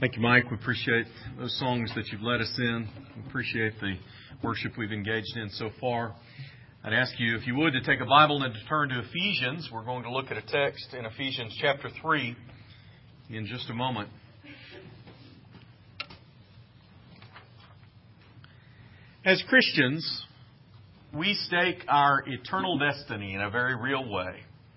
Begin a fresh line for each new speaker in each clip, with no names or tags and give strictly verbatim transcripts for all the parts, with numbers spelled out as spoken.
Thank you, Mike. We appreciate those songs that you've led us in. We appreciate the worship we've engaged in so far. I'd ask you, if you would, to take a Bible and to turn to Ephesians. We're going to look at a text in Ephesians chapter three in just a moment. As Christians, we stake our eternal destiny in a very real way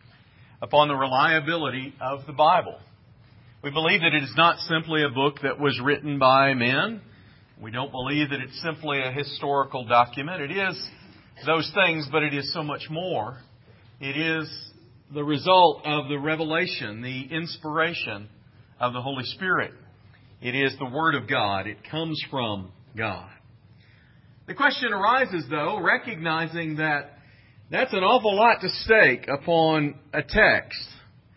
upon the reliability of the Bible. We believe that it is not simply a book that was written by men. We don't believe that it's simply a historical document. It is those things, but it is so much more. It is the result of the revelation, the inspiration of the Holy Spirit. It is the Word of God. It comes from God. The question arises, though, recognizing that that's an awful lot to stake upon a text.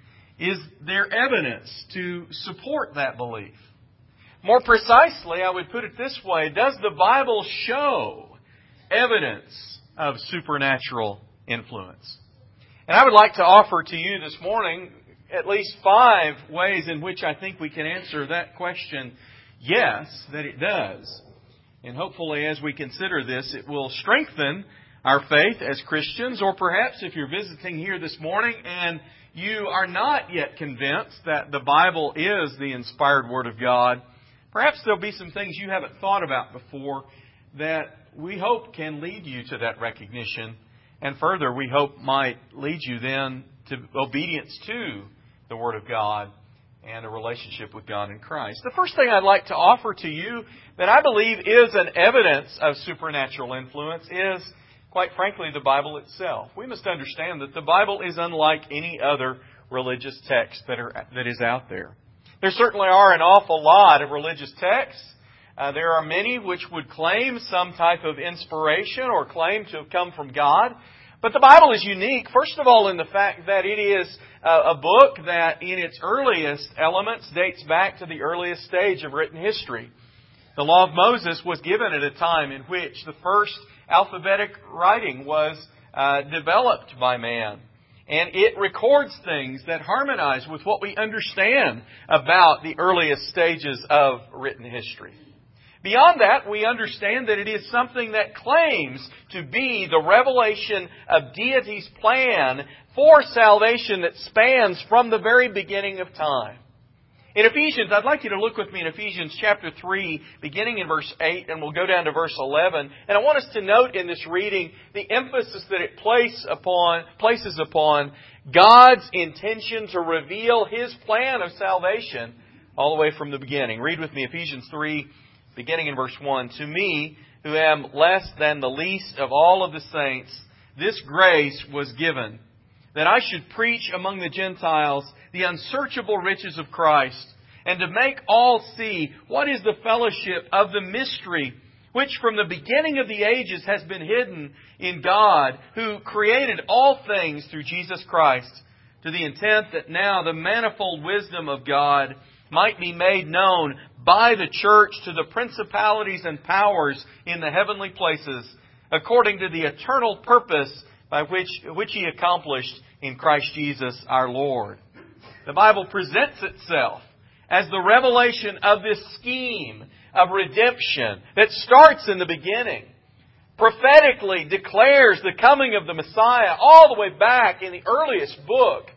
Is there evidence to support that belief? More precisely, I would put it this way. Does the Bible show evidence of supernatural influence? And I would like to offer to you this morning at least five ways in which I think we can answer that question. Yes, that it does. And hopefully as we consider this, it will strengthen our faith as Christians. Or perhaps if you're visiting here this morning and you are not yet convinced that the Bible is the inspired Word of God, perhaps there'll be some things you haven't thought about before that we hope can lead you to that recognition. And further, we hope might lead you then to obedience to the Word of God and a relationship with God in Christ. The first thing I'd like to offer to you that I believe is an evidence of supernatural influence is, quite frankly, the Bible itself. We must understand that the Bible is unlike any other religious text that are that is out there. There certainly are an awful lot of religious texts. Uh, there are many which would claim some type of inspiration or claim to have come from God. But the Bible is unique, first of all, in the fact that it is a book that in its earliest elements dates back to the earliest stage of written history. The Law of Moses was given at a time in which the first alphabetic writing was uh, developed by man. And it records things that harmonize with what we understand about the earliest stages of written history. Beyond that, we understand that it is something that claims to be the revelation of deity's plan for salvation that spans from the very beginning of time. In Ephesians, I'd like you to look with me in Ephesians chapter three, beginning in verse eight, and we'll go down to verse eleven. And I want us to note in this reading the emphasis that it place upon, places upon God's intention to reveal His plan of salvation all the way from the beginning. Read with me Ephesians three, beginning in verse one. To me, who am less than the least of all of the saints, this grace was given, that I should preach among the Gentiles the unsearchable riches of Christ, and to make all see what is the fellowship of the mystery, which from the beginning of the ages has been hidden in God, who created all things through Jesus Christ, to the intent that now the manifold wisdom of God might be made known by the church to the principalities and powers in the heavenly places, according to the eternal purpose by which, which He accomplished in Christ Jesus our Lord. The Bible presents itself as the revelation of this scheme of redemption that starts in the beginning, prophetically declares the coming of the Messiah all the way back in the earliest book,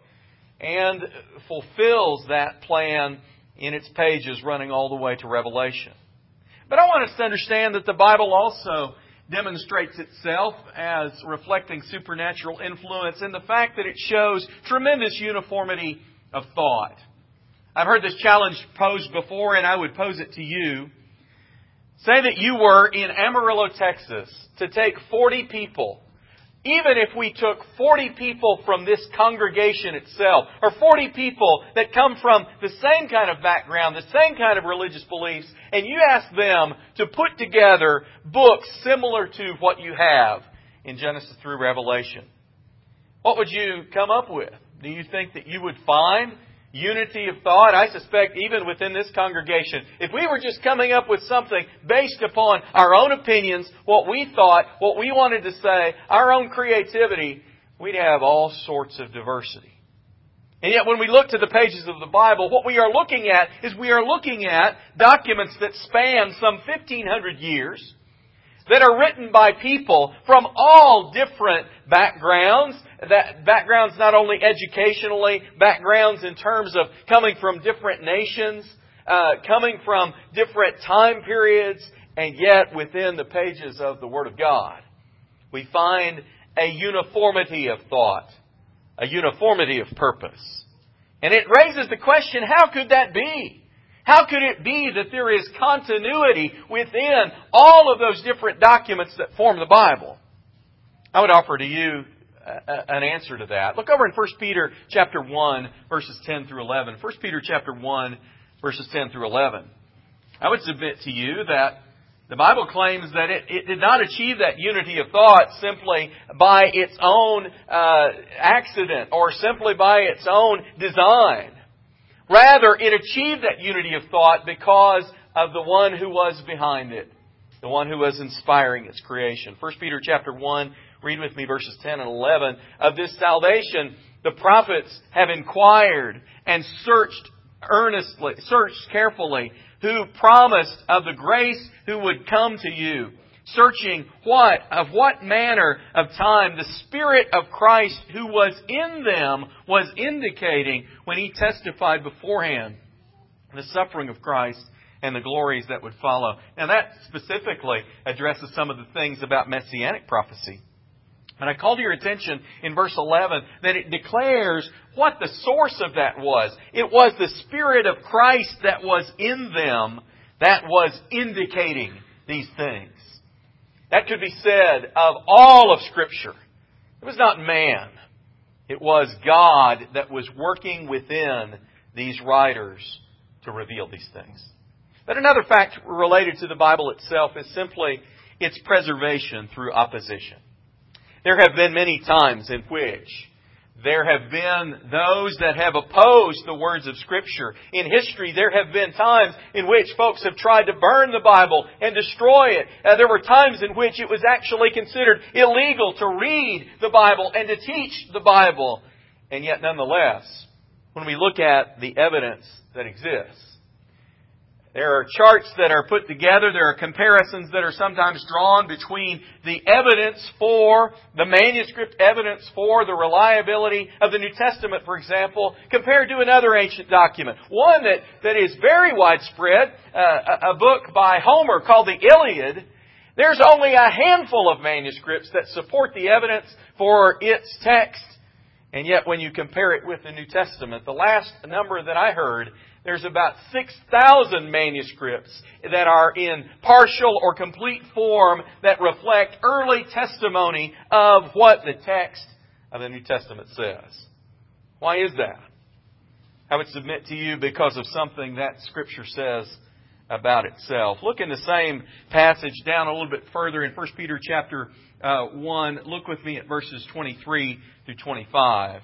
and fulfills that plan in its pages running all the way to Revelation. But I want us to understand that the Bible also demonstrates itself as reflecting supernatural influence in the fact that it shows tremendous uniformity of thought. I've heard this challenge posed before, and I would pose it to you. Say that you were in Amarillo, Texas, to take forty people. Even if we took forty people from this congregation itself, or forty people that come from the same kind of background, the same kind of religious beliefs, and you ask them to put together books similar to what you have in Genesis through Revelation, what would you come up with? Do you think that you would find unity of thought? I suspect even within this congregation, if we were just coming up with something based upon our own opinions, what we thought, what we wanted to say, our own creativity, we'd have all sorts of diversity. And yet when we look to the pages of the Bible, what we are looking at is we are looking at documents that span some fifteen hundred years, that are written by people from all different backgrounds, that backgrounds not only educationally, backgrounds in terms of coming from different nations, uh, coming from different time periods, and yet within the pages of the Word of God, we find a uniformity of thought, a uniformity of purpose. And it raises the question, how could that be? How could it be that there is continuity within all of those different documents that form the Bible? I would offer to you an answer to that. Look over in First Peter chapter one, verses ten through eleven. First Peter chapter one, verses ten through eleven. I would submit to you that the Bible claims that it, it did not achieve that unity of thought simply by its own uh, accident or simply by its own design. Rather, it achieved that unity of thought because of the one who was behind it, the one who was inspiring its creation. First Peter chapter one, read with me verses ten and eleven. Of this salvation, the prophets have inquired and searched earnestly, searched carefully, who promised of the grace who would come to you, searching what, of what manner of time the Spirit of Christ who was in them was indicating when He testified beforehand the suffering of Christ and the glories that would follow. Now that specifically addresses some of the things about Messianic prophecy. And I call to your attention in verse eleven that it declares what the source of that was. It was the Spirit of Christ that was in them that was indicating these things. That could be said of all of Scripture. It was not man. It was God that was working within these writers to reveal these things. But another fact related to the Bible itself is simply its preservation through opposition. There have been many times in which there have been those that have opposed the words of Scripture. In history, there have been times in which folks have tried to burn the Bible and destroy it. Uh, there were times in which it was actually considered illegal to read the Bible and to teach the Bible. And yet, nonetheless, when we look at the evidence that exists, there are charts that are put together. There are comparisons that are sometimes drawn between the evidence for, the manuscript evidence for the reliability of the New Testament, for example, compared to another ancient document. One that, that is very widespread, uh, a, a book by Homer called the Iliad. There's only a handful of manuscripts that support the evidence for its text. And yet when you compare it with the New Testament, the last number that I heard, there's about six thousand manuscripts that are in partial or complete form that reflect early testimony of what the text of the New Testament says. Why is that? I would submit to you because of something that Scripture says about itself. Look in the same passage down a little bit further in First Peter chapter uh, one. Look with me at verses twenty-three through twenty-five.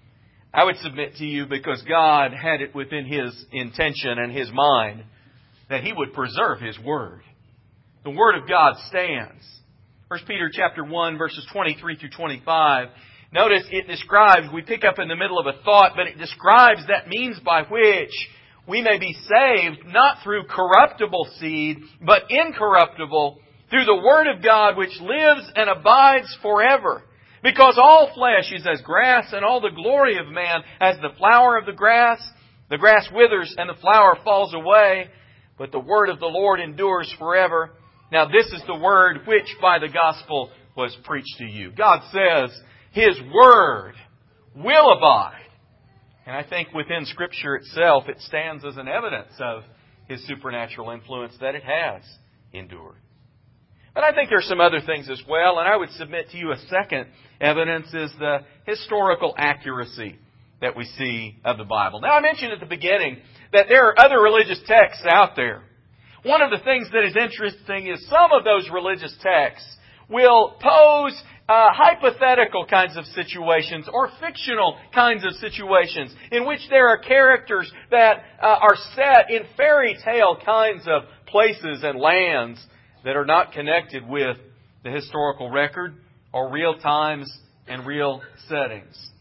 I would submit to you because God had it within His intention and His mind that He would preserve His Word. The Word of God stands. First Peter chapter one, verses twenty-three through twenty-five. Notice it describes, we pick up in the middle of a thought, but it describes that means by which we may be saved not through corruptible seed, but incorruptible, through the Word of God which lives and abides forever. Because all flesh is as grass, and all the glory of man as the flower of the grass. The grass withers and the flower falls away, but the word of the Lord endures forever. Now this is the word which by the gospel was preached to you. God says His word will abide. And I think within Scripture itself it stands as an evidence of His supernatural influence that it has endured. But I think there are some other things as well, and I would submit to you a second evidence is the historical accuracy that we see of the Bible. Now, I mentioned at the beginning that there are other religious texts out there. One of the things that is interesting is some of those religious texts will pose uh, hypothetical kinds of situations or fictional kinds of situations in which there are characters that uh, are set in fairy tale kinds of places and lands that are not connected with the historical record or real times and real settings.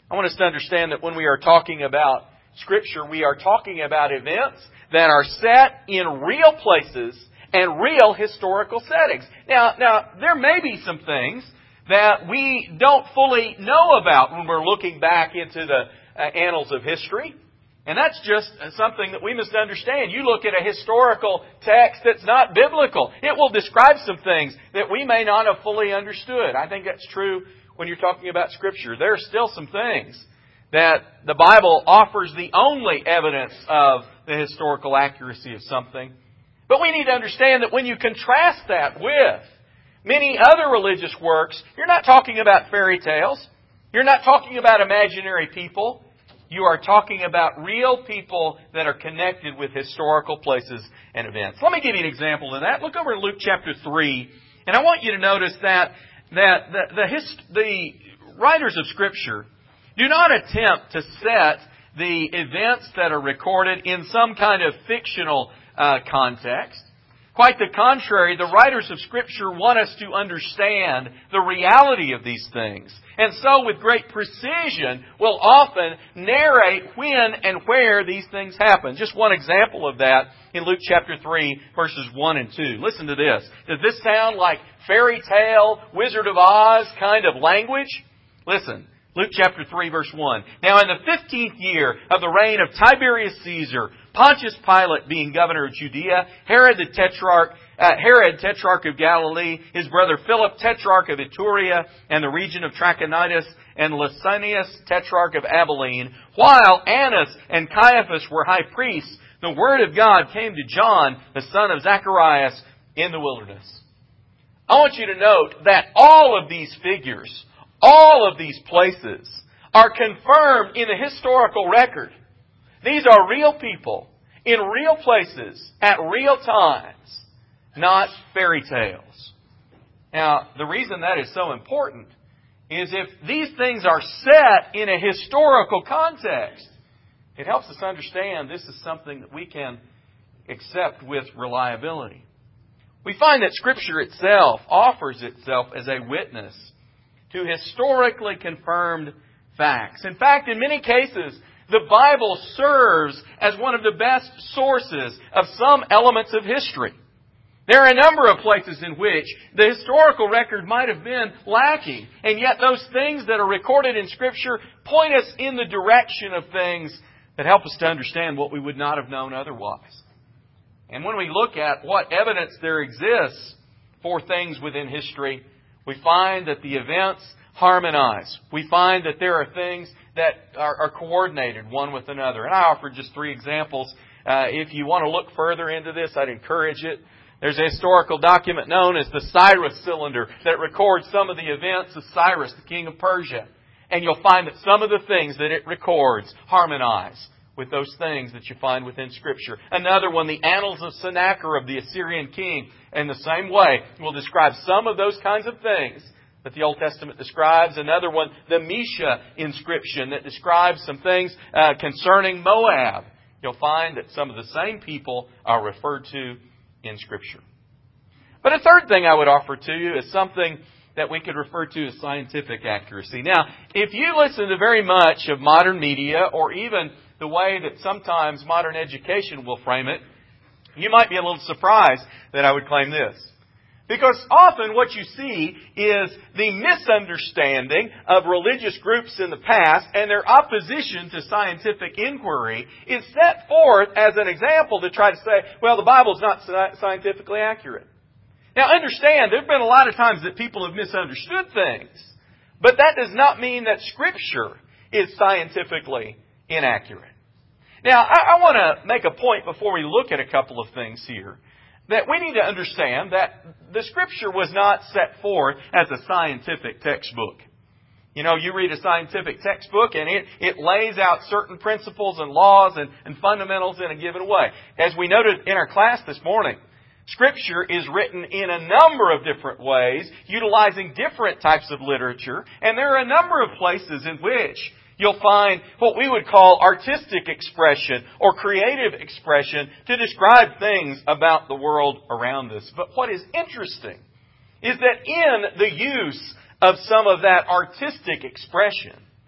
I want us to understand that when we are talking about Scripture, we are talking about events that are set in real places and real historical settings. Now, now there may be some things that we don't fully know about when we're looking back into the uh, annals of history. And that's just something that we must understand. You look at a historical text that's not biblical. It will describe some things that we may not have fully understood. I think that's true when you're talking about Scripture. There are still some things that the Bible offers the only evidence of the historical accuracy of something. But we need to understand that when you contrast that with many other religious works, you're not talking about fairy tales. You're not talking about imaginary people. You are talking about real people that are connected with historical places and events. Let me give you an example of that. Look over in Luke chapter three, and I want you to notice that that the the, hist- the writers of Scripture do not attempt to set the events that are recorded in some kind of fictional uh, context. Quite the contrary, the writers of Scripture want us to understand the reality of these things. And so, with great precision, will often narrate when and where these things happen. Just one example of that in Luke chapter three, verses one and two. Listen to this. Does this sound like fairy tale, Wizard of Oz kind of language? Listen. Luke chapter three, verse one. Now in the fifteenth year of the reign of Tiberius Caesar, Pontius Pilate being governor of Judea, Herod the Tetrarch, uh, Herod Tetrarch of Galilee, his brother Philip Tetrarch of Iturea and the region of Trachonitis, and Lysanias Tetrarch of Abilene, while Annas and Caiaphas were high priests, the word of God came to John, the son of Zacharias, in the wilderness. I want you to note that all of these figures, all of these places are confirmed in the historical record. These are real people in real places at real times, not fairy tales. Now, the reason that is so important is if these things are set in a historical context, it helps us understand this is something that we can accept with reliability. We find that Scripture itself offers itself as a witness to historically confirmed facts. In fact, in many cases, the Bible serves as one of the best sources of some elements of history. There are a number of places in which the historical record might have been lacking, and yet those things that are recorded in Scripture point us in the direction of things that help us to understand what we would not have known otherwise. And when we look at what evidence there exists for things within history, we find that the events harmonize. We find that there are things that are, are coordinated one with another. And I offered just three examples. Uh, if you want to look further into this, I'd encourage it. There's a historical document known as the Cyrus Cylinder that records some of the events of Cyrus, the king of Persia. And you'll find that some of the things that it records harmonize with those things that you find within Scripture. Another one, the Annals of Sennacherib, the Assyrian king, in the same way will describe some of those kinds of things that the Old Testament describes. Another one, the Mesha inscription that describes some things uh, concerning Moab. You'll find that some of the same people are referred to in Scripture. But a third thing I would offer to you is something that we could refer to as scientific accuracy. Now, if you listen to very much of modern media, or even the way that sometimes modern education will frame it, you might be a little surprised that I would claim this. Because often what you see is the misunderstanding of religious groups in the past and their opposition to scientific inquiry is set forth as an example to try to say, well, the Bible's not scientifically accurate. Now understand, there have been a lot of times that people have misunderstood things, but that does not mean that Scripture is scientifically inaccurate. Now, I, I want to make a point before we look at a couple of things here, that we need to understand that the Scripture was not set forth as a scientific textbook. You know, you read a scientific textbook and it, it lays out certain principles and laws and, and fundamentals in a given way. As we noted in our class this morning, Scripture is written in a number of different ways, utilizing different types of literature, and there are a number of places in which you'll find what we would call artistic expression or creative expression to describe things about the world around us. But what is interesting is that in the use of some of that artistic expression,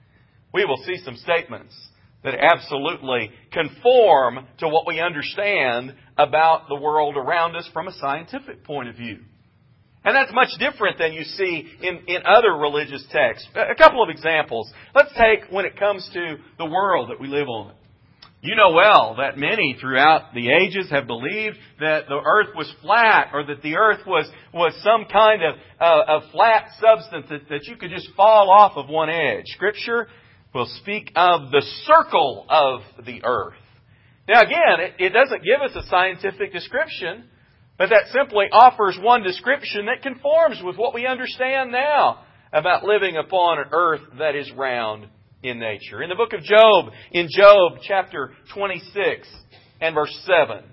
we will see some statements that absolutely conform to what we understand about the world around us from a scientific point of view. And that's much different than you see in, in other religious texts. A couple of examples. Let's take when it comes to the world that we live on. You know well that many throughout the ages have believed that the earth was flat, or that the earth was, was some kind of, uh, of flat substance that, that you could just fall off of one edge. Scripture will speak of the circle of the earth. Now again, it, it doesn't give us a scientific description, but that simply offers one description that conforms with what we understand now about living upon an earth that is round in nature. In the book of Job, in Job chapter twenty-six and verse seven,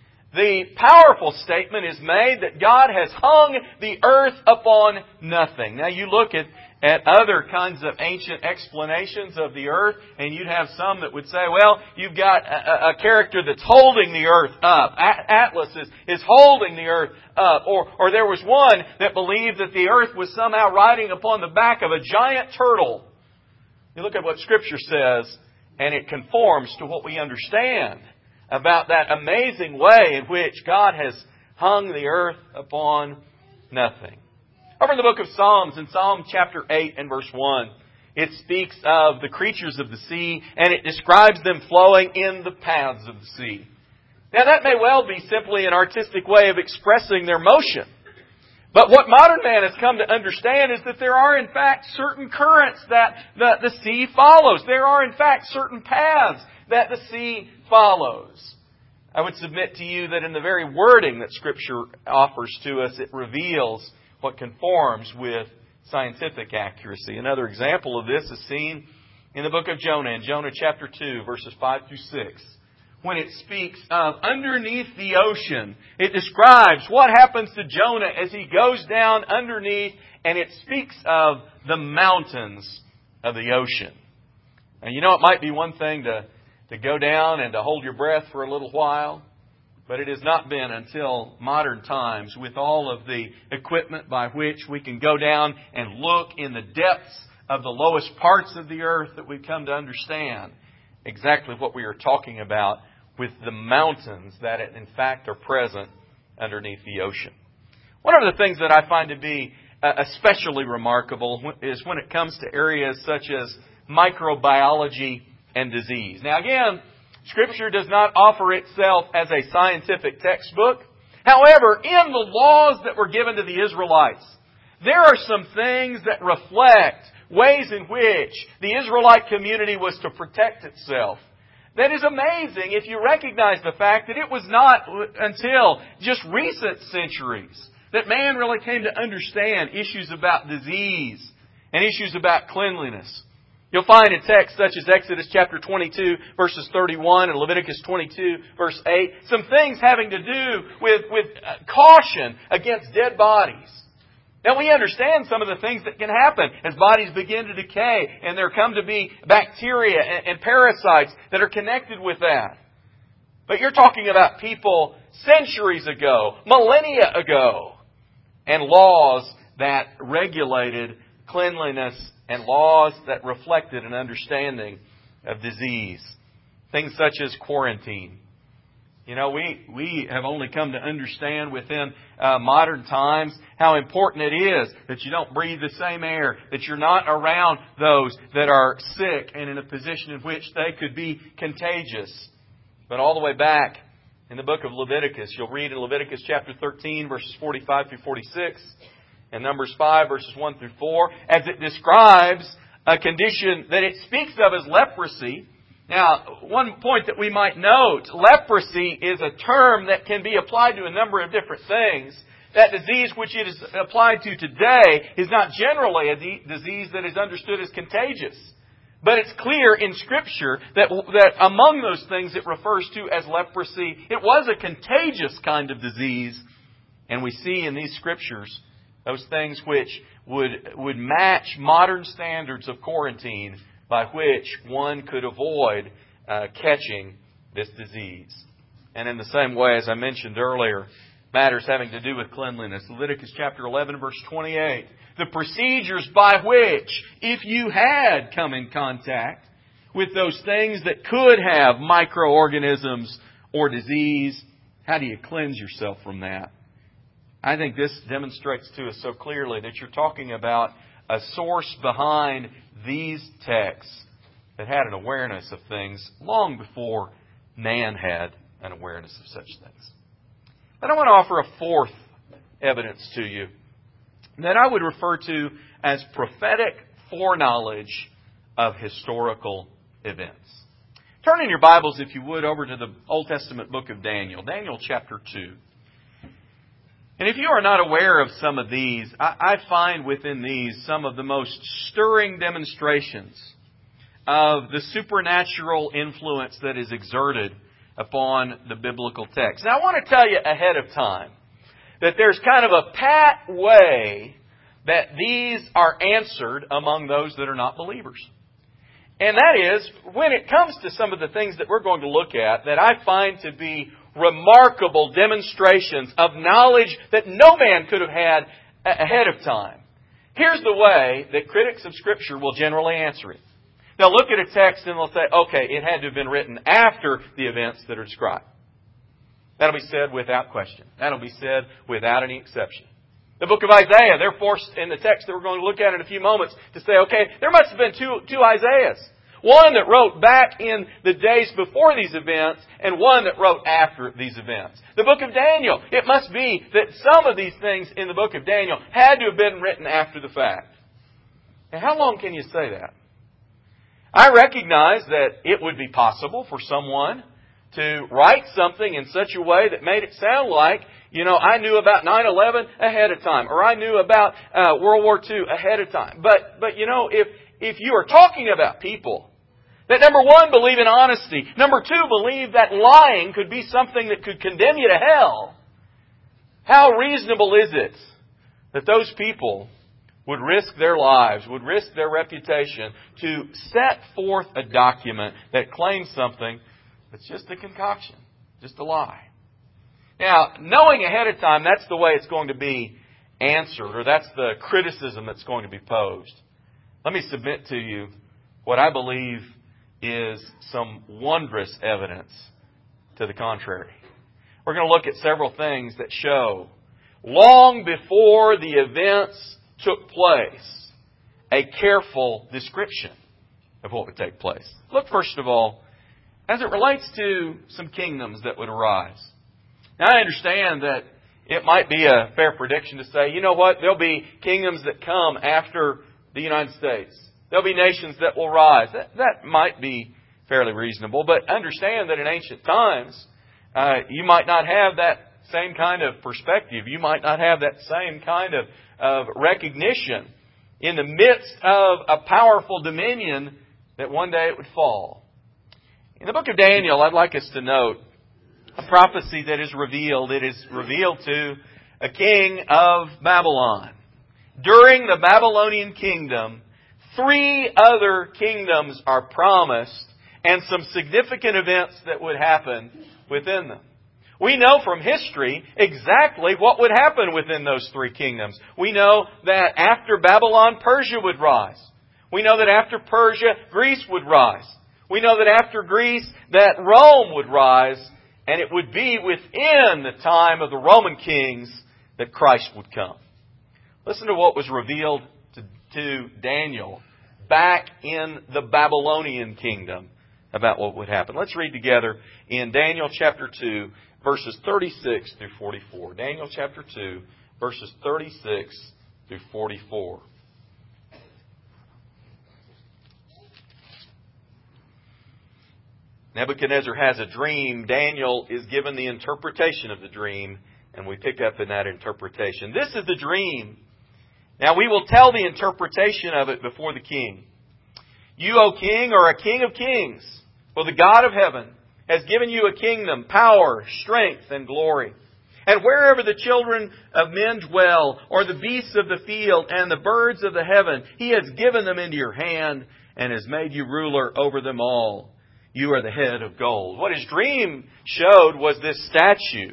the powerful statement is made that God has hung the earth upon nothing. Now you look at, at other kinds of ancient explanations of the earth, and you'd have some that would say, well, you've got a, a character that's holding the earth up. Atlas is, is holding the earth up. Or, or there was one that believed that the earth was somehow riding upon the back of a giant turtle. You look at what Scripture says, and it conforms to what we understand about that amazing way in which God has hung the earth upon nothing. Over in the book of Psalms, in Psalm chapter eight and verse one, it speaks of the creatures of the sea, and it describes them flowing in the paths of the sea. Now that may well be simply an artistic way of expressing their motion. But what modern man has come to understand is that there are in fact certain currents that the, the sea follows. There are in fact certain paths that the sea follows. I would submit to you that in the very wording that Scripture offers to us, it reveals what conforms with scientific accuracy. Another example of this is seen in the book of Jonah, in Jonah chapter two, verses five through six. When it speaks of underneath the ocean, it describes what happens to Jonah as he goes down underneath, and it speaks of the mountains of the ocean. And you know, it might be one thing to, to go down and to hold your breath for a little while, but it has not been until modern times, with all of the equipment by which we can go down and look in the depths of the lowest parts of the earth, that we've come to understand exactly what we are talking about with the mountains that in fact are present underneath the ocean. One of the things that I find to be especially remarkable is when it comes to areas such as microbiology and disease. Now again, Scripture does not offer itself as a scientific textbook. However, in the laws that were given to the Israelites, there are some things that reflect ways in which the Israelite community was to protect itself. That is amazing if you recognize the fact that it was not until just recent centuries that man really came to understand issues about disease and issues about cleanliness. You'll find in texts such as Exodus chapter twenty-two, verses thirty-one, and Leviticus twenty-two, verse eight, some things having to do with, with caution against dead bodies. Now we understand some of the things that can happen as bodies begin to decay, and there come to be bacteria and, and parasites that are connected with that. But you're talking about people centuries ago, millennia ago, and laws that regulated cleanliness and laws that reflected an understanding of disease. Things such as quarantine. You know, we, we have only come to understand within uh, modern times how important it is that you don't breathe the same air, that you're not around those that are sick and in a position in which they could be contagious. But all the way back in the book of Leviticus, you'll read in Leviticus chapter thirteen, verses forty-five through forty-six, and Numbers five, verses one through four, as it describes a condition that it speaks of as leprosy. Now, one point that we might note, leprosy is a term that can be applied to a number of different things. That disease which it is applied to today is not generally a de- disease that is understood as contagious. But it's clear in Scripture that, that among those things it refers to as leprosy, it was a contagious kind of disease. And we see in these Scriptures those things which would, would match modern standards of quarantine, by which one could avoid uh, catching this disease. And in the same way, as I mentioned earlier, matters having to do with cleanliness. Leviticus chapter eleven, verse twenty-eight. The procedures by which, if you had come in contact with those things that could have microorganisms or disease, how do you cleanse yourself from that? I think this demonstrates to us so clearly that you're talking about a source behind these texts that had an awareness of things long before man had an awareness of such things. But I want to offer a fourth evidence to you that I would refer to as prophetic foreknowledge of historical events. Turn in your Bibles, if you would, over to the Old Testament book of Daniel, Daniel chapter two. And if you are not aware of some of these, I, I find within these some of the most stirring demonstrations of the supernatural influence that is exerted upon the biblical text. Now, I want to tell you ahead of time that there's kind of a pat way that these are answered among those that are not believers. And that is, when it comes to some of the things that we're going to look at, that I find to be remarkable demonstrations of knowledge that no man could have had ahead of time. Here's the way that critics of Scripture will generally answer it. They'll look at a text and they'll say, okay, it had to have been written after the events that are described. That'll be said without question. That'll be said without any exception. The book of Isaiah, they're forced in the text that we're going to look at in a few moments to say, okay, there must have been two, two Isaiahs. One that wrote back in the days before these events, and one that wrote after these events. The book of Daniel, it must be that some of these things in the book of Daniel had to have been written after the fact. Now, how long can you say that? I recognize that it would be possible for someone to write something in such a way that made it sound like, you know, I knew about nine eleven ahead of time, or I knew about uh, World War Two ahead of time. But, but you know, if if you are talking about people that, number one, believe in honesty, number two, believe that lying could be something that could condemn you to hell, how reasonable is it that those people would risk their lives, would risk their reputation to set forth a document that claims something that's just a concoction, just a lie? Now, knowing ahead of time that's the way it's going to be answered, or that's the criticism that's going to be posed, let me submit to you what I believe is some wondrous evidence to the contrary. We're going to look at several things that show, long before the events took place, a careful description of what would take place. Look, first of all, as it relates to some kingdoms that would arise. Now, I understand that it might be a fair prediction to say, you know what, there'll be kingdoms that come after the United States. There'll be nations that will rise. That, that might be fairly reasonable, but understand that in ancient times, uh, you might not have that same kind of perspective. You might not have that same kind of, of recognition in the midst of a powerful dominion that one day it would fall. In the book of Daniel, I'd like us to note a prophecy that is revealed. It is revealed to a king of Babylon. During the Babylonian kingdom, three other kingdoms are promised and some significant events that would happen within them. We know from history exactly what would happen within those three kingdoms. We know that after Babylon, Persia would rise. We know that after Persia, Greece would rise. We know that after Greece, that Rome would rise, and it would be within the time of the Roman kings that Christ would come. Listen to what was revealed to, to Daniel back in the Babylonian kingdom about what would happen. Let's read together in Daniel chapter two, verses thirty-six through forty-four. Daniel chapter two, verses thirty-six through forty-four. Nebuchadnezzar has a dream. Daniel is given the interpretation of the dream, and we pick up in that interpretation. This is the dream. Now we will tell the interpretation of it before the king. You, O king, are a king of kings, for the God of heaven has given you a kingdom, power, strength, and glory. And wherever the children of men dwell, or the beasts of the field, and the birds of the heaven, He has given them into your hand, and has made you ruler over them all. You are the head of gold. What his dream showed was this statue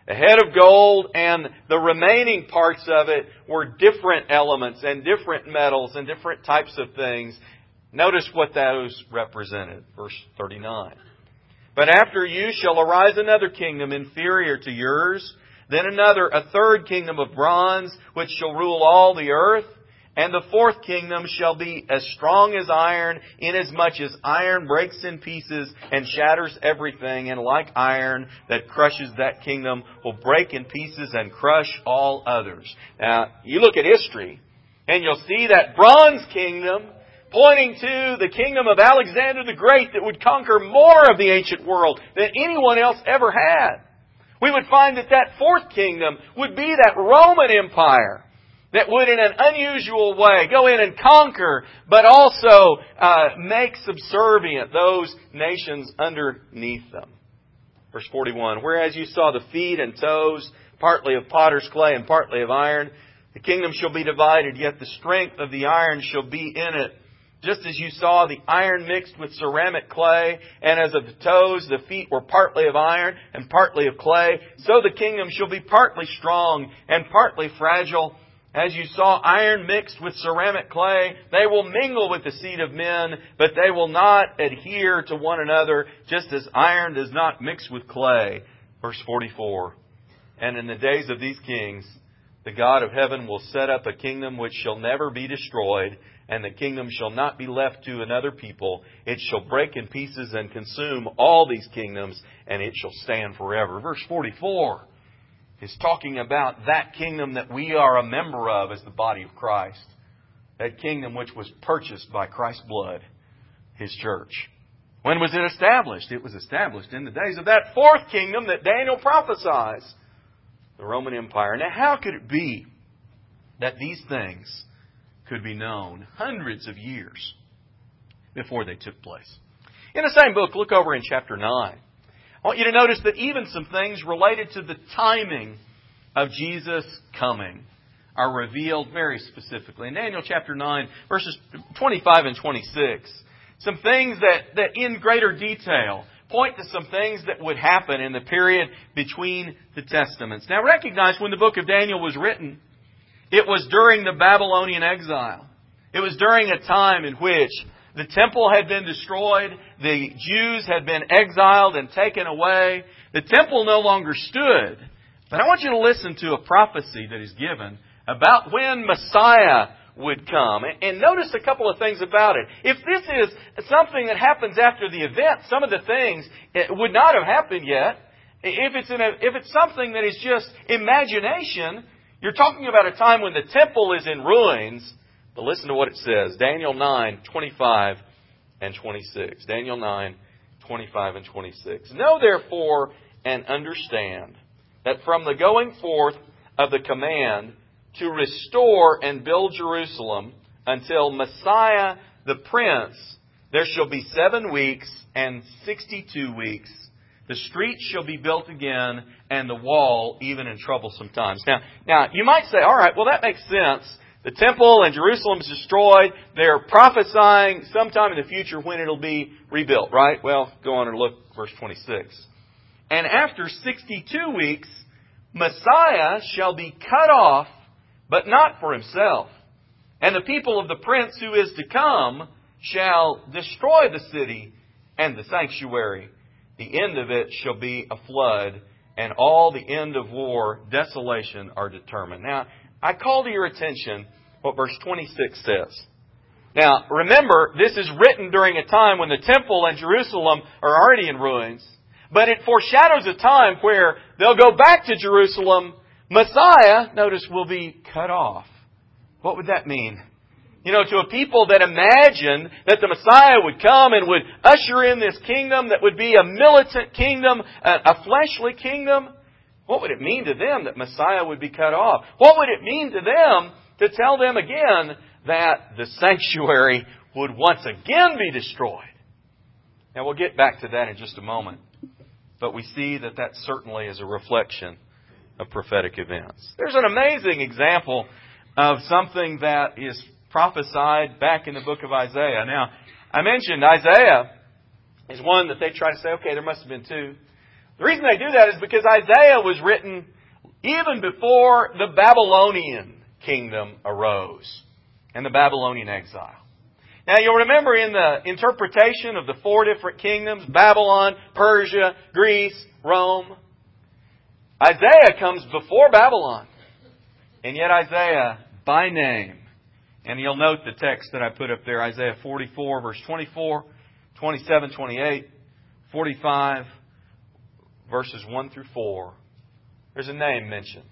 A head of gold, and the remaining parts of it were different elements and different metals and different types of things. Notice what those represented. Verse thirty-nine. But after you shall arise another kingdom inferior to yours, then another, a third kingdom of bronze, which shall rule all the earth. And the fourth kingdom shall be as strong as iron, inasmuch as iron breaks in pieces and shatters everything. And like iron that crushes that kingdom will break in pieces and crush all others. Now, you look at history, and you'll see that bronze kingdom pointing to the kingdom of Alexander the Great that would conquer more of the ancient world than anyone else ever had. We would find that that fourth kingdom would be that Roman Empire that would in an unusual way go in and conquer, but also uh, make subservient those nations underneath them. Verse forty-one, whereas you saw the feet and toes, partly of potter's clay and partly of iron, the kingdom shall be divided, yet the strength of the iron shall be in it. Just as you saw the iron mixed with ceramic clay, and as of the toes, the feet were partly of iron and partly of clay, so the kingdom shall be partly strong and partly fragile. As you saw iron mixed with ceramic clay, they will mingle with the seed of men, but they will not adhere to one another, just as iron does not mix with clay. Verse forty-four, and in the days of these kings, the God of heaven will set up a kingdom which shall never be destroyed, and the kingdom shall not be left to another people. It shall break in pieces and consume all these kingdoms, and it shall stand forever. Verse forty-four is talking about that kingdom that we are a member of as the body of Christ. That kingdom which was purchased by Christ's blood, His church. When was it established? It was established in the days of that fourth kingdom that Daniel prophesies, the Roman Empire. Now, how could it be that these things could be known hundreds of years before they took place? In the same book, look over in chapter nine. I want you to notice that even some things related to the timing of Jesus' coming are revealed very specifically. In Daniel chapter nine, verses twenty-five and twenty-six, some things that, that in greater detail point to some things that would happen in the period between the Testaments. Now recognize when the book of Daniel was written, it was during the Babylonian exile. It was during a time in which the temple had been destroyed. The Jews had been exiled and taken away. The temple no longer stood. But I want you to listen to a prophecy that is given about when Messiah would come. And notice a couple of things about it. If this is something that happens after the event, some of the things it would not have happened yet. If it's, in a, if it's something that is just imagination, you're talking about a time when the temple is in ruins. But listen to what it says. Daniel nine, twenty-five and twenty-six. Daniel nine, twenty-five and twenty-six. Know therefore and understand that from the going forth of the command to restore and build Jerusalem until Messiah the Prince, there shall be seven weeks and sixty-two weeks. The street shall be built again, and the wall even in troublesome times. Now, now you might say, all right, well that makes sense. The temple and Jerusalem is destroyed. They're prophesying sometime in the future when it'll be rebuilt, right? Well, go on and look, verse twenty-six. And after sixty-two weeks, Messiah shall be cut off, but not for himself. And the people of the prince who is to come shall destroy the city and the sanctuary. The end of it shall be a flood, and all the end of war, desolation are determined. Now, I call to your attention what verse twenty-six says. Now, remember, this is written during a time when the temple and Jerusalem are already in ruins. But it foreshadows a time where they'll go back to Jerusalem. Messiah, notice, will be cut off. What would that mean? You know, to a people that imagined that the Messiah would come and would usher in this kingdom that would be a militant kingdom, a fleshly kingdom. What would it mean to them that Messiah would be cut off? What would it mean to them to tell them again that the sanctuary would once again be destroyed? Now, we'll get back to that in just a moment. But we see that that certainly is a reflection of prophetic events. There's an amazing example of something that is prophesied back in the book of Isaiah. Now, I mentioned Isaiah is one that they try to say, okay, there must have been two. The reason they do that is because Isaiah was written even before the Babylonian kingdom arose and the Babylonian exile. Now you'll remember in the interpretation of the four different kingdoms, Babylon, Persia, Greece, Rome, Isaiah comes before Babylon. And yet Isaiah, by name, and you'll note the text that I put up there, Isaiah forty-four, verse twenty-four, twenty-seven, twenty-eight, forty-five, verses one through four. There's a name mentioned.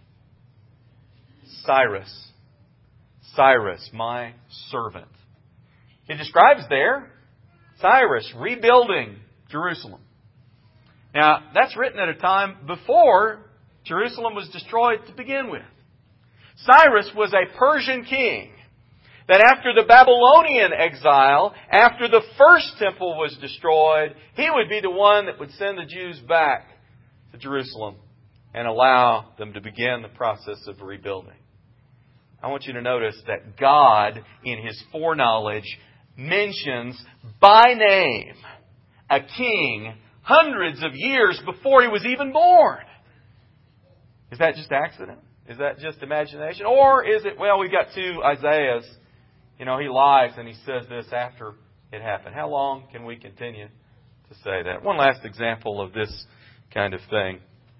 Cyrus. Cyrus, my servant. It describes there Cyrus rebuilding Jerusalem. Now, that's written at a time before Jerusalem was destroyed to begin with. Cyrus was a Persian king that after the Babylonian exile, after the first temple was destroyed, he would be the one that would send the Jews back to Jerusalem and allow them to begin the process of rebuilding. I want you to notice that God, in His foreknowledge, mentions by name a king hundreds of years before he was even born. Is that just accident? Is that just imagination? Or is it, well, we've got two Isaiahs. You know, he lies and he says this after it happened. How long can we continue to say that? One last example of this kind of thing.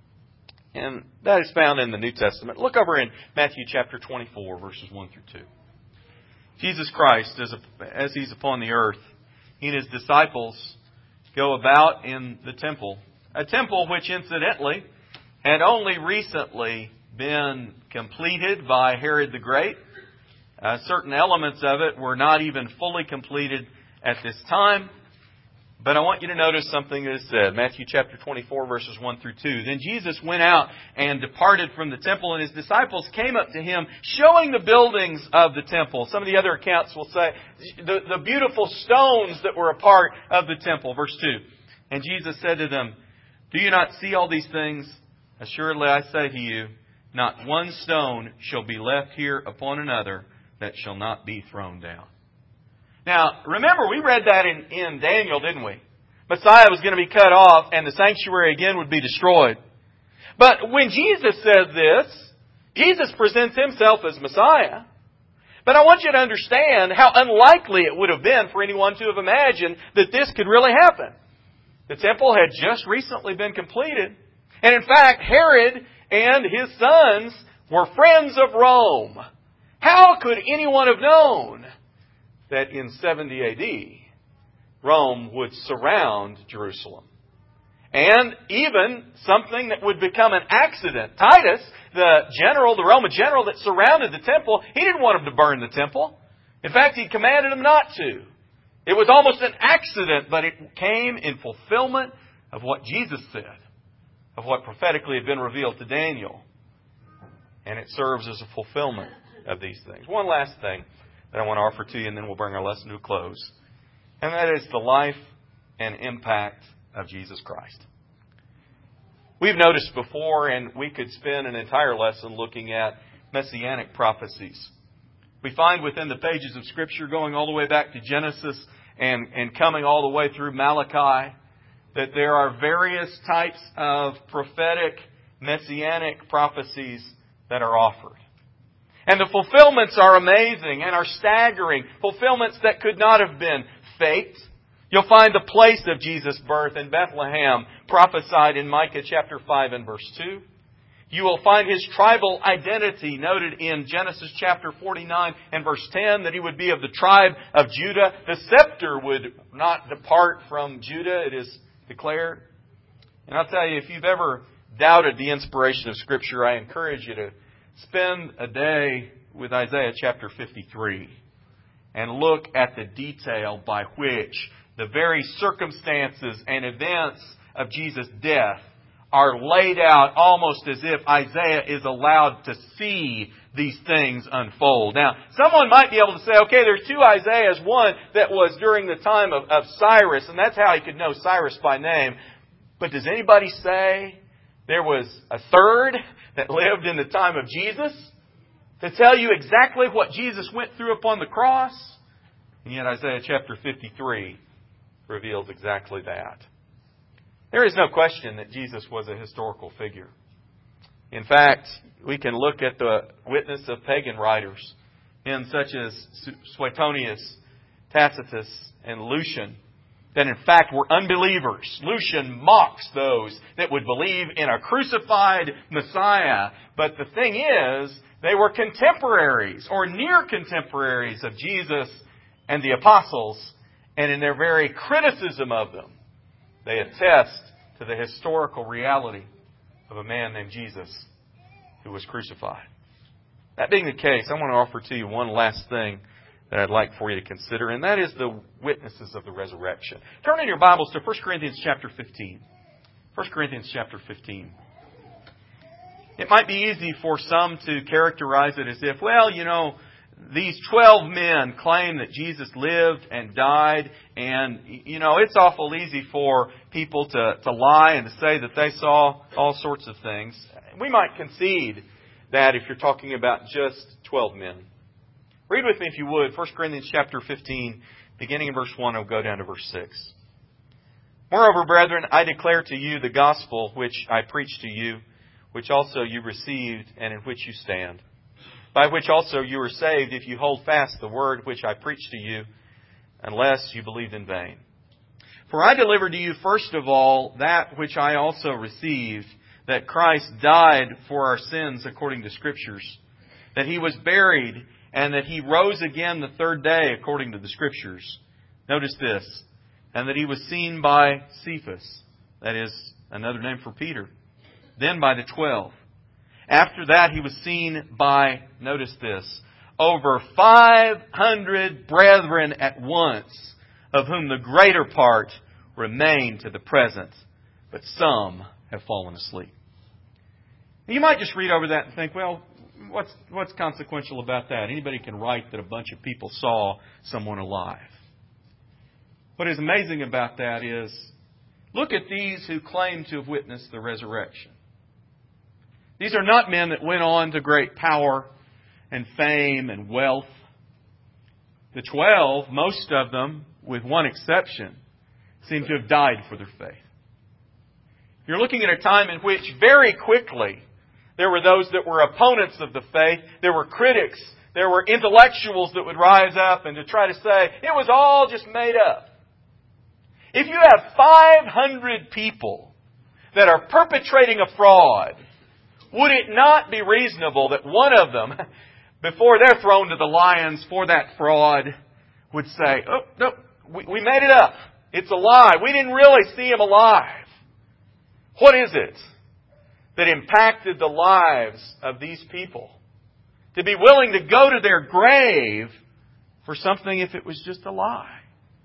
And that is found in the New Testament. Look over in Matthew chapter twenty-four, verses one through two. Jesus Christ, as, a, as He's upon the earth, He and His disciples go about in the temple. A temple which, incidentally, had only recently been completed by Herod the Great. Uh, certain elements of it were not even fully completed at this time. But I want you to notice something that is said. Matthew chapter twenty-four, verses one through two. Then Jesus went out and departed from the temple, and His disciples came up to Him, showing the buildings of the temple. Some of the other accounts will say the, the beautiful stones that were a part of the temple. Verse two. And Jesus said to them, "Do you not see all these things? Assuredly I say to you, not one stone shall be left here upon another that shall not be thrown down." Now, remember, we read that in, in Daniel, didn't we? Messiah was going to be cut off and the sanctuary again would be destroyed. But when Jesus says this, Jesus presents Himself as Messiah. But I want you to understand how unlikely it would have been for anyone to have imagined that this could really happen. The temple had just recently been completed. And in fact, Herod and his sons were friends of Rome. How could anyone have known that in seventy A D, Rome would surround Jerusalem? And even something that would become an accident. Titus, the general, the Roman general that surrounded the temple, he didn't want them to burn the temple. In fact, he commanded them not to. It was almost an accident, but it came in fulfillment of what Jesus said, of what prophetically had been revealed to Daniel. And it serves as a fulfillment of these things. One last thing that I want to offer to you, and then we'll bring our lesson to a close. And that is the life and impact of Jesus Christ. We've noticed before, and we could spend an entire lesson looking at messianic prophecies. We find within the pages of Scripture, going all the way back to Genesis and, and coming all the way through Malachi, that there are various types of prophetic messianic prophecies that are offered. And the fulfillments are amazing and are staggering. Fulfillments that could not have been faked. You'll find the place of Jesus' birth in Bethlehem prophesied in Micah chapter five and verse two. You will find His tribal identity noted in Genesis chapter forty-nine and verse ten, that He would be of the tribe of Judah. The scepter would not depart from Judah, it is declared. And I'll tell you, if you've ever doubted the inspiration of Scripture, I encourage you to spend a day with Isaiah chapter fifty-three and look at the detail by which the very circumstances and events of Jesus' death are laid out almost as if Isaiah is allowed to see these things unfold. Now, someone might be able to say, okay, there's two Isaiahs. One that was during the time of, of Cyrus, and that's how he could know Cyrus by name. But does anybody say there was a third that lived in the time of Jesus to tell you exactly what Jesus went through upon the cross? And yet Isaiah chapter fifty-three reveals exactly that. There is no question that Jesus was a historical figure. In fact, we can look at the witness of pagan writers, men such as Suetonius, Tacitus, and Lucian, that in fact were unbelievers. Lucian mocks those that would believe in a crucified Messiah. But the thing is, they were contemporaries or near contemporaries of Jesus and the apostles. And in their very criticism of them, they attest to the historical reality of a man named Jesus who was crucified. That being the case, I want to offer to you one last thing that I'd like for you to consider, and that is the witnesses of the resurrection. Turn in your Bibles to First Corinthians chapter fifteen. First Corinthians chapter fifteen. It might be easy for some to characterize it as if, well, you know, these twelve men claim that Jesus lived and died, and, you know, it's awful easy for people to, to lie and to say that they saw all sorts of things. We might concede that if you're talking about just twelve men. Read with me, if you would, First Corinthians chapter fifteen, beginning in verse one, I'll go down to verse six. Moreover, brethren, I declare to you the gospel which I preached to you, which also you received, and in which you stand, by which also you are saved, if you hold fast the word which I preached to you, unless you believed in vain. For I delivered to you first of all that which I also received, that Christ died for our sins according to Scriptures, that He was buried, and that He rose again the third day according to the Scriptures. Notice this, and that He was seen by Cephas, that is another name for Peter, then by the twelve. After that He was seen by, notice this, over five hundred brethren at once, of whom the greater part remain to the present, but some have fallen asleep. You might just read over that and think, well, what's what's consequential about that? Anybody can write that a bunch of people saw someone alive. What is amazing about that is, look at these who claim to have witnessed the resurrection. These are not men that went on to great power and fame and wealth. The twelve, most of them, with one exception, seem to have died for their faith. You're looking at a time in which very quickly there were those that were opponents of the faith. There were critics. There were intellectuals that would rise up and to try to say, it was all just made up. If you have five hundred people that are perpetrating a fraud, would it not be reasonable that one of them, before they're thrown to the lions for that fraud, would say, oh, no, we, we made it up. It's a lie. We didn't really see him alive. What is it that impacted the lives of these people to be willing to go to their grave for something if it was just a lie?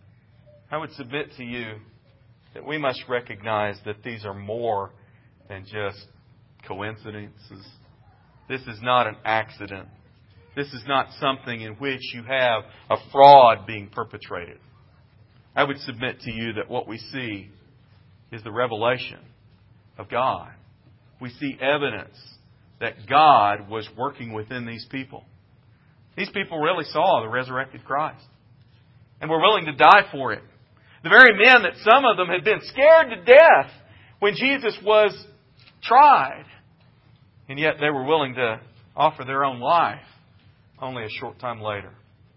I would submit to you that we must recognize that these are more than just coincidences. This is not an accident. This is not something in which you have a fraud being perpetrated. I would submit to you that what we see is the revelation of God. We see evidence that God was working within these people. These people really saw the resurrected Christ and were willing to die for it. The very men that some of them had been scared to death when Jesus was tried, and yet they were willing to offer their own life only a short time later.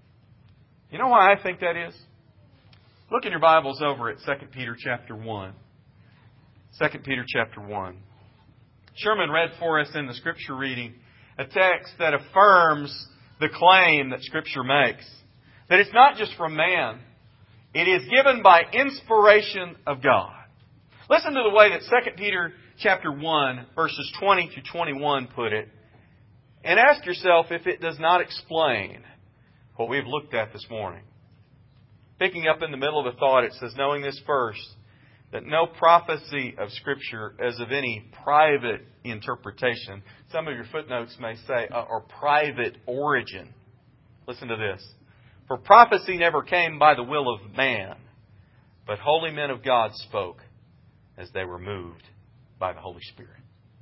You know why I think that is? Look in your Bibles over at Second Peter chapter one. Second Peter chapter one. Sherman read for us in the Scripture reading a text that affirms the claim that Scripture makes. That it's not just from man. It is given by inspiration of God. Listen to the way that Second Peter chapter one, verses twenty to twenty-one put it. And ask yourself if it does not explain what we've looked at this morning. Picking up in the middle of the thought, it says, knowing this first, that no prophecy of Scripture is of any private interpretation. Some of your footnotes may say, uh, or private origin. Listen to this. For prophecy never came by the will of man, but holy men of God spoke as they were moved by the Holy Spirit.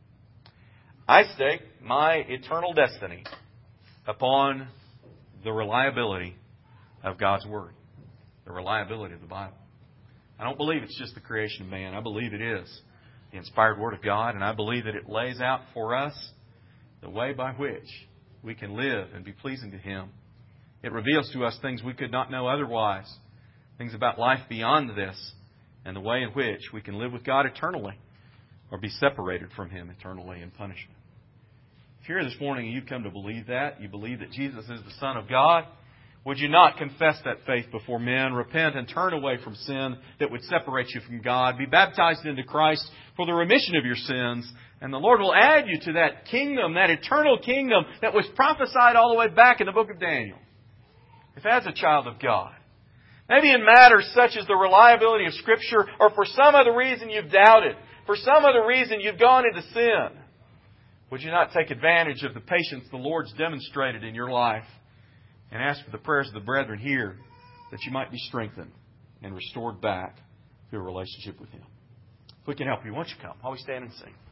I stake my eternal destiny upon the reliability of God's Word, the reliability of the Bible. I don't believe it's just the creation of man. I believe it is the inspired Word of God, and I believe that it lays out for us the way by which we can live and be pleasing to Him. It reveals to us things we could not know otherwise, things about life beyond this, and the way in which we can live with God eternally or be separated from Him eternally in punishment. If you're here this morning and you've come to believe that, you believe that Jesus is the Son of God, would you not confess that faith before men, repent and turn away from sin that would separate you from God, be baptized into Christ for the remission of your sins, and the Lord will add you to that kingdom, that eternal kingdom that was prophesied all the way back in the book of Daniel. If as a child of God, maybe in matters such as the reliability of Scripture, or for some other reason you've doubted, for some other reason you've gone into sin, would you not take advantage of the patience the Lord's demonstrated in your life and ask for the prayers of the brethren here that you might be strengthened and restored back to a relationship with Him? If we can help you, won't you come? While we stand and sing.